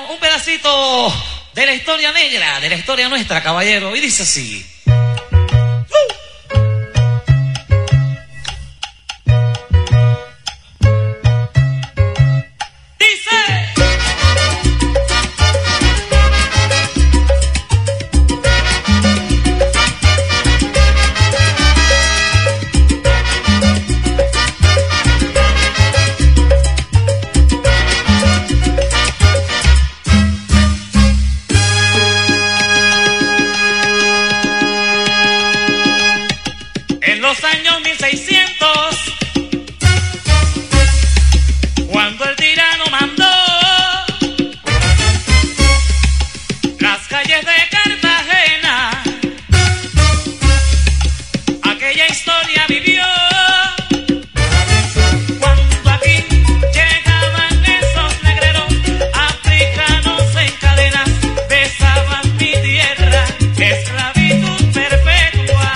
un pedacito de la historia negra, de la historia nuestra, caballero, y dice así. En los años 1600, cuando el tirano mandó las calles de Cartagena, aquella historia vivió. Cuando aquí llegaban esos negreros africanos en cadenas, besaban mi tierra, esclavitud perpetua.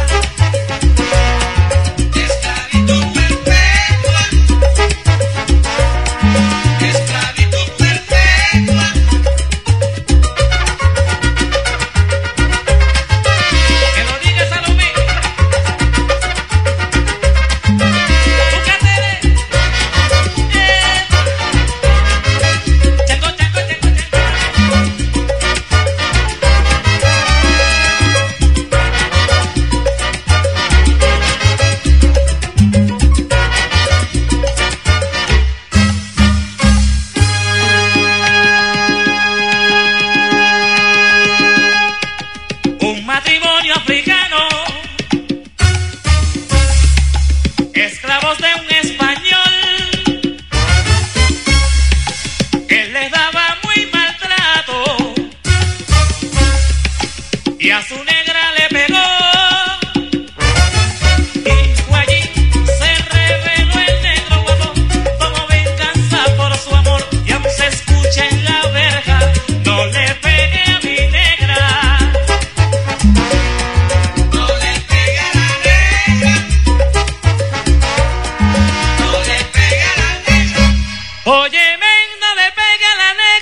Un matrimonio africano, esclavos de un español, él les daba muy maltrato y a su negra le pegó. Y fue allí, se reveló el negro guapo como venganza por su amor, y aún se escucha en la verja: no le pegue a mi negra. Oye, men, no le pegue a la negra.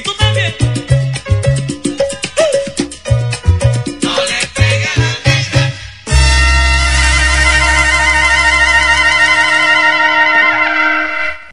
tú también.